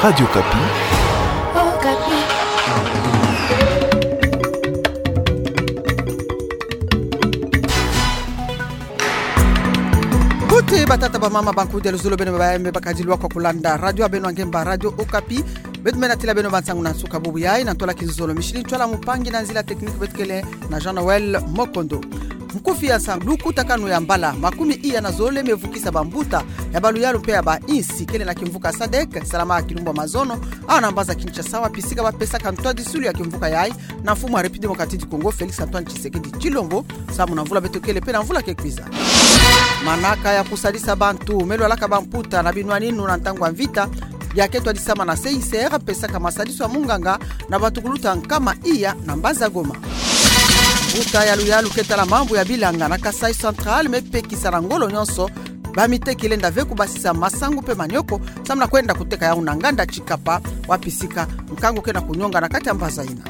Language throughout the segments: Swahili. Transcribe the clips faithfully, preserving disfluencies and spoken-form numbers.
Radio Kapi. Oh, Kapi. Kote batata ba mama banku de luzulo bene ba embe bakadilwa kwa kulanda radio abeno angemba radio Okapi betmena tila beno bansangu na suka bubu yai na tola kinzolo mishili twala mupangi na nzila tekniki betkele na Jean Noel Mokondo mkufi ya sanduku takanu ya mbala makumi iya na zole mevukisa bambuta ya balu yalu pea ba insi kele na kimvuka Sadek salama ya kilumbo mazono au na mbaza kincha sawa pisika ba pesa kantoa disulu ya kimvuka yai na mfumu wa Repide Mokatidi Kongo Felix Antoine Tshisekedi Chilombo samu na mvula betokele pe na mvula kekwiza manaka ya kusadisa bantu melo alaka bamputa na binwani nuna ntangwa vita ya ketwa disama na C I C R pesa kama sadiso wa munganga na batukuluta nkama iya na mbaza Goma Uta ya luyalu keta la mambu ya bilanga na Kasai Central mepeki sarangolo nyonso bamite kilenda veku basisa masangu pe manyoko samna kwenda kuteka ya unanganda chikapa wapisika mkango kena kunyonga na kati ya mbaza ina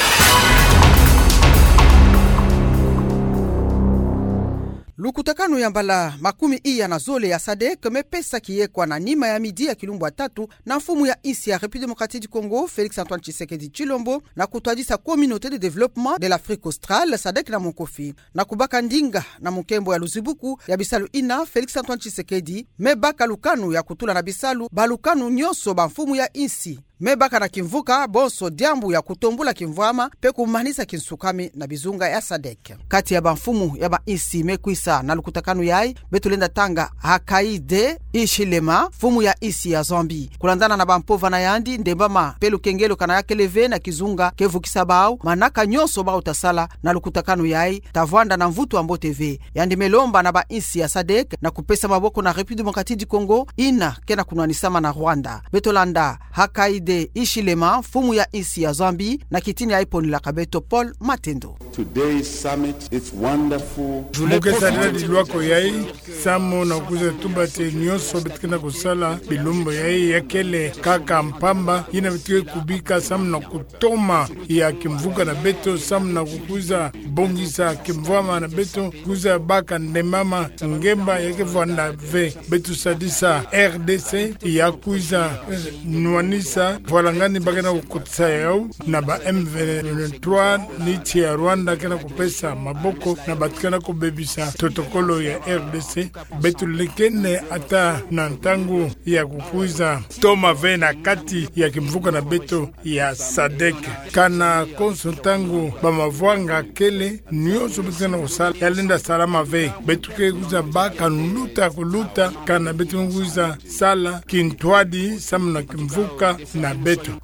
Lukutakanu ya mbala makumi iya na zole ya Sadek mepesa kiyekwa na nima ya midi ya kilumbu tatu na mfumu ya isi ya République démocratique du Congo Félix Antoine Tshisekedi Chilombo na kutwadisa communauté de développement de l'Afrique australe Sadek na Monkofi na kubaka ndinga na mukembo ya Luzibuku ya bisalu ina Félix Antoine Tshisekedi mebaka lukanu ya kutula na bisalu balukanu nyoso ba mfumu ya isi mebaka na kimvuka bonso diambu ya kutombula kimvama pe kumanisa kinsukami na bizunga ya Sadek kati ya bamfumu ya ba isi mekwisa na lukutakanu yai betulenda tanga Hakaide Ishilema fumu ya isi ya Zambi kulandana na bampova na yandi ndembama pelu kengelo kana yake leve na kizunga kevukisa bao manaka nyoso bao tasala na lukutakanu yai tavwanda na mvutu ambo T V yandi melomba na ba isi ya Sadek na kupesa maboko na République démocratique du Congo ina kena kunwanisama na Rwanda betolanda Hakaide Ishilema fumu ya isi ya Zambi na kitini ya iponi la kabeto Paul Matendo. Today's summit is wonderful. Muke sadira di luako yai samo na kuza tumbate nyoso betkena kusala bilumbo yai yakele kaka mpamba ina bitwe kubika samu na kutoma ya kimvuka na beto samu na kukuza bongisa kimvama na beto kuza baka ndemama ngemba yake vwanda ve betu sadisa R D C ya kuza nuanisa Volangani bagana kukutsa yao na ba M vingt-trois niti ya Rwanda kena kupesa maboko na batkana kubebisa protokolo ya R D C betu lekene ata na ntangu ya kukuiza toma vena kati ya kimvuka na beto ya Sadek kana konsultangu ba mavwanga kele nyoso betkana kusala yalinda salama ve betu ke kuza baka nuluta kuluta kana betu kuza sala kintwadi samna kimvuka na beto.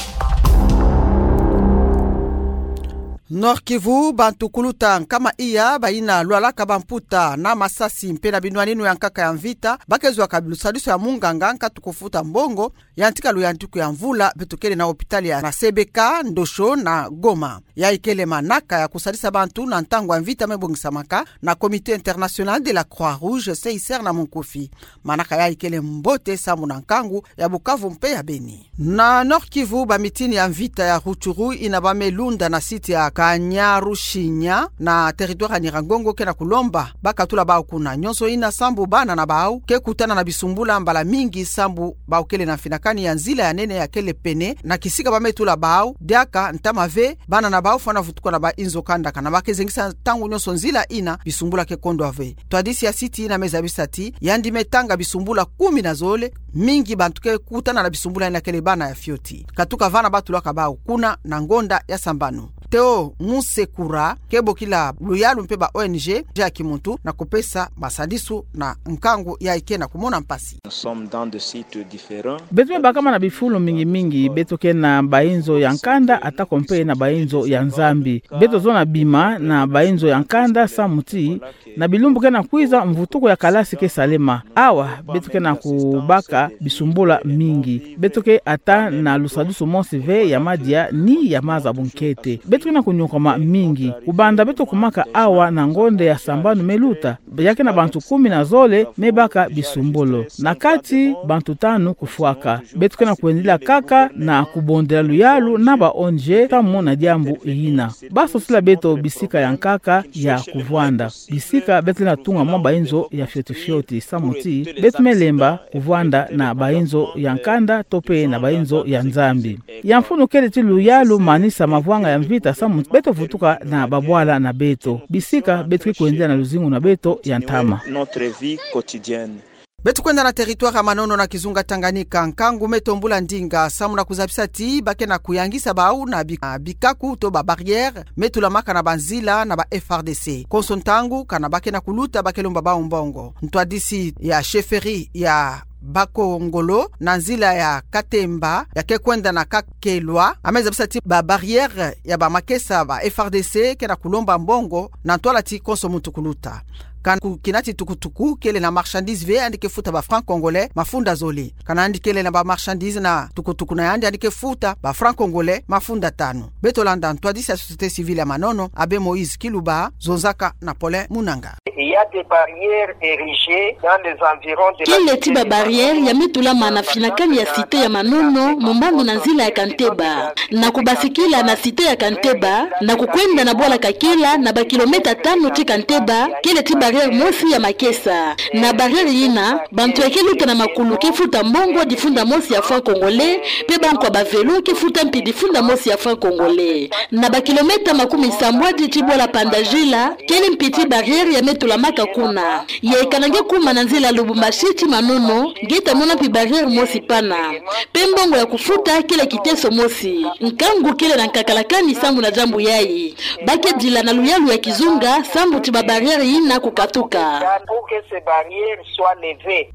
Nord Kivu bantu kuluta kama iya baina lualaka bamputa na masasi mpena binwaninu ya nkaka ya mvita bakezwa kabilu sadiso ya munganga nka tukufuta mbongo ya ntika lu ya ntiku ya mvula betokele na hopitali ya na C B K Ndosho na Goma ya ikele manaka ya kusadisa bantu na ntangu ya mvita mebongisa maka na Comité international de la Croix-Rouge C I C R na Monkofi manaka ya ikele mbote samu na nkangu ya Bukavu mpe ya Beni na Nord Kivu ba mitini ya mvita ya Ruchuru inabame lunda na siti ya Kanyarushinya na territoire ya Nirangongo kena kulomba baka tula bao kuna nyonso ina sambu bana na bao ke kutana na bisumbula mbala mingi sambu bao kele na finakani ya nzila ya nene ya kele pene na kisika ba metula bao diaka ntamave bana na bao fana vutuko na ba inzo kanda kana bakezengisa tangu nyonso nzila ina bisumbula ke kondo ave twadisi ya siti ina meza bisati yandi metanga bisumbula kumi na zole mingi bantu ke kutana na bisumbula ina kele bana ya fioti katuka vana batula ka bao kuna na ngonda ya sambano Teo Musekura kebo kila luyalu mpeba O N G ja kimuntu na kupesa basadisu na nkangu ya ikena kumona mpasi. Nous sommes dans des sites différents. Betu bakama na bifulo mingi mingi beto ke na bainzo ya nkanda ata kompe na bainzo ya Nzambi. Beto zona bima na bainzo ya nkanda samuti na bilumbu ke na kuiza mvutuko ya kalasi ke salema. Awa beto ke na kubaka bisumbula mingi. Beto ke ata na lusadusu monsive ya madia ni ya maza bunkete. Beto betu kena kunyokoma mingi kubanda betu kumaka awa na ngonde ya sambanu meluta yake na bantu kumi na zole mebaka bisumbolo na kati bantu tanu kufuaka betu kena kuendela kaka na kubondela luyalu na ba onje tamu na diambu ina baso sila beto bisika ya nkaka ya kuvwanda bisika betu na tunga mwa bainzo ya fioti fioti samuti betu melemba kuvwanda na bainzo ya nkanda tope na bainzo ya nzambi ya mfunu kele ti luyalu manisa mavwanga ya mvita samuti beto vutuka na babwala na beto bisika betu kuendela na luzingu na beto ya ntama notre vie quotidienne. Betu kwenda na territoire ya Manono na Kizunga Tanganyika nkangu metombula ndinga samu na kuzapisa ti bake na kuyangisa bau na bikaku to ba barrière metula maka na banzila na ba F R D C konsontangu kana bake na kuluta bake lomba ba umbongo ntwadisi ya chefferie ya Bako Ngolo na nzila ya Katemba ya kekwenda na Kakelwa ameza bisati ba barrière ya ba makesa ba F R D C kena kulomba mbongo na ntwala ti konso mutu kuluta kan kinati tukutuku kele na marchandise ve andike futa ba franc congolais mafunda zoli kana andikele na ba marchandise na tukutuku na yandi andike futa ba franc congolais mafunda tano betolanda ntwadisi ya société civile ya Manono abe Moïse Kiluba Zonzaka na Paulin Munanga. Il y a des barrières érigées dans les environs de la Kile tiba barrière ya mitula manafinakani ya site ya Manono mombangu na nzila ya Kanteba na kubasikila na site ya Kanteba na kukwenda na bola kakila na ba kilomita tano ti Kanteba kile tiba barrière mosi ya makesa na barrière yina bantu yakeluta na makulu kifuta mbongo difunda mosi ya franc congolais pe banko ba velo kifuta mpi difunda mosi ya franc congolais na ba kilomita makumi sambwa di tibola pandajila kile mpiti barrière ya metula maka kuna ya ikanange kuma na nzila Lubumbashi ti Manono ngeta mona pi barrière mosi pana pe mbongo ya kufuta kile kiteso mosi nkangu kile na nkakalakani sambu na jambu yai bake dila na luyalu ya Kizunga sambu ti ba barrière yina kukatuka pour que ces barrières soient levées.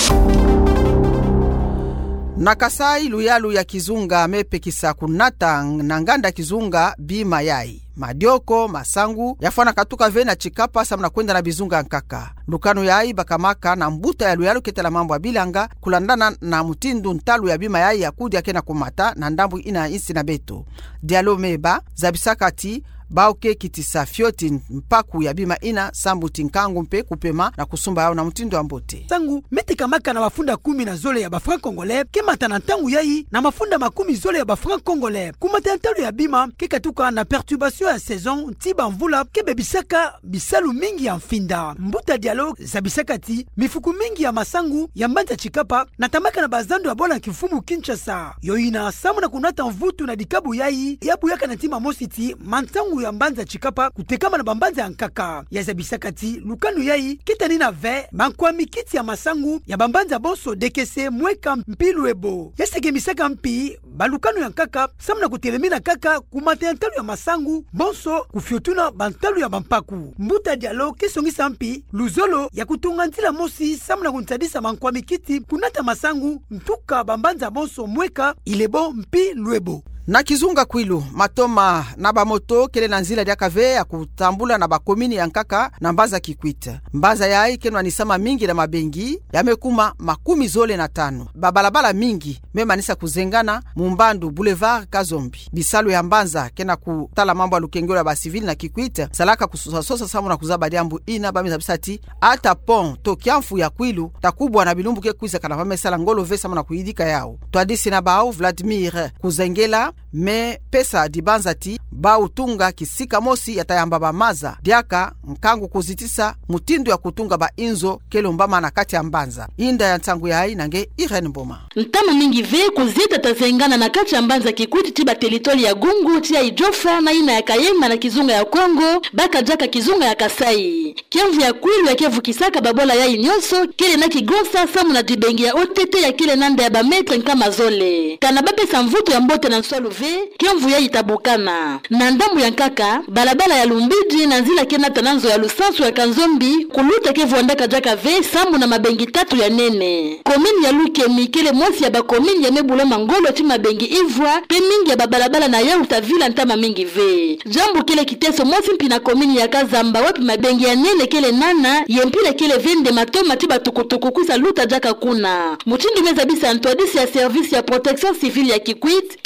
Na Kasai luyalu ya Kizunga mepekisa kunata na nganda Kizunga bima yai madioko masangu yafana katuka vena chikapa samna kwenda na bizunga nkaka lukano yai bakamaka na mbuta ya luyalu ketela mambo ya bilanga kulandana na mutindu ntalu ya bima yai ya kudi yake na kumata na ndambu ina insi na beto dialo meba zabisakati Bauke kitisa fioti mpaku ya bima ina sambu tinkangu mpe kupema na kusumba yao na mtindo wa mbote. Sangu metika maka na mafunda kumi na zole ya ba franc congolais kemata na ntangu yai na mafunda makumi zole ya ba franc congolais. Kumata ntalu ya bima kekatuka na perturbation ya saison tiba mvula kebebisaka bisalu mingi ya mfinda. Mbuta dialogue za bisakati mifuku mingi ya masangu ya mbanja chikapa na tamaka na bazando ya bola kifumu Kinshasa. Yoina samu na kunata mvutu na dikabu yai yabu yaka na tima mositi mantangu ya mbanza chikapa kutekama na bambanza ya nkaka ya zabisakati lukanu yai kitani na ve mankwa mikiti ya masangu ya bambanza bonso dekese mweka mpilu ebo yasege misaka mpi balukanu ya nkaka samna kutelemina kaka kumate ntalu ya masangu bonso kufiotuna bantalu ya bampaku mbuta dialo kesongisa mpi luzolo ya kutunga ntila mosi samna kuntadisa mankwa mikiti kunata masangu ntuka bambanza bonso mweka ilebo mpi luebo. Na Kizunga Kwilu matoma na bamoto kele na nzila dia kave ya kutambula na bakomini ya nkaka na mbaza Kikwita mbaza yai kenwa nisama mingi na mabengi yamekuma makumi zole na tano babalabala mingi mema nisa kuzengana Mumbandu Boulevard Kazombi bisalu ya mbanza kena kutala mambo ya lukengelo ya basivili na Kikwita salaka kusosa samu na kuzaba diambu ina bamiza bisati ata pon to kiamfu ya Kwilu takubwa na bilumbu ke kuiza kana vamesala ngolo vesa na kuidika yao twadisi na bao Vladimir Kuzengela me pesa dibanzati ba utunga kisika mosi yatayamba ba maza diaka nkangu kuzitisa mutindo ya kutunga ba inzo kelombama na kati ya mbanza inda ya ntangu ya hai nange Irene Mboma ntama mingi ve kuzita tazengana na kati ya mbanza Kikwiti tiba teritori ya Gungu tia Ijofa na ina ya Kayema na Kizunga ya Kongo baka jaka Kizunga ya Kasai kiamvu ya Kwilu ya Kevu Kisaka babola ya inyoso kile na Kigosa samu na dibengi ya otete ya kile nanda ya bametre nkama zole kana bape samvuto ya mbote na nswalu ve kiamvu ya itabukana na ndambu ya nkaka balabala ya Lumbiji na nzila kena tananzo ya Lusansu ya Kanzombi kuluta Kevu andaka jaka ve sambu na mabengi tatu ya nene komini ya Lukemi kile mosi ya bakomini ya Mebula Mangolo ti mabengi Ivwa pe mingi ya babalabala na ya utavila ntama mingi ve jambu kile kiteso mosi mpi na komini ya Kazamba wapi mabengi ya nene kile nana yempile kile vende matoma ti batukutuku kusa luta jaka kuna mutindu meza bisa antwadisi ya service ya protection civile ya Kikwit kikuma ya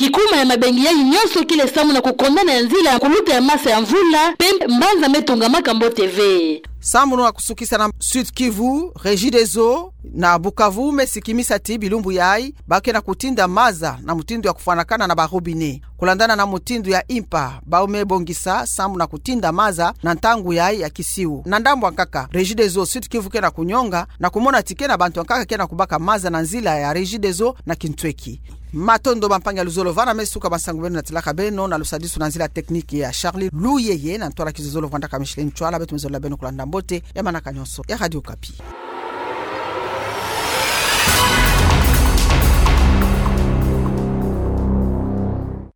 mabengi ya nyonso kile samu na kukondana ya nzila ya kuluta ya masa ya mvula pembe mbanza metunga makambo T V. Samunu wa kusukisa na Sud Kivu, Regideso na Bukavu mesikimisa ti bilumbu yai bake na kutinda maza na mutindo ya kufanakana na barobine. Kulandana na mutindo ya impa baume bongisa samu na kutinda maza na ntangu yai ya kisiu. Na ndambu wankaka Regideso Sud Kivu kena kunyonga na kumona tike na bantu wankaka kena kubaka maza na nzila ya Regideso na Kintweki. Matondo bampanga luzolo vana mesuka basangu benu na tilaka beno na lusadisu na nzila tekniki ya Charlie Luyeye na ntuala kizozolo vanda ka Michelin Chwala betu mezola beno kulanda mbote ya manaka nyonso ya Radio Okapi.